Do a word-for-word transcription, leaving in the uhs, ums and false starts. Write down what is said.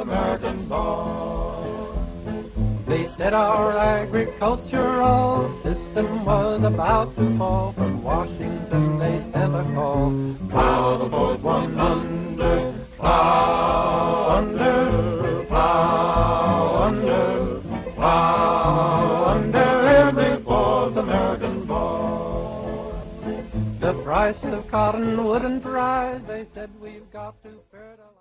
American born. They said our agricultural system was about to fall. From Washington they sent a call. Plow the fourth one under, plow under, plow under, plow under every fourth American born. The price of cotton wouldn't rise. They said we've got to fertilize.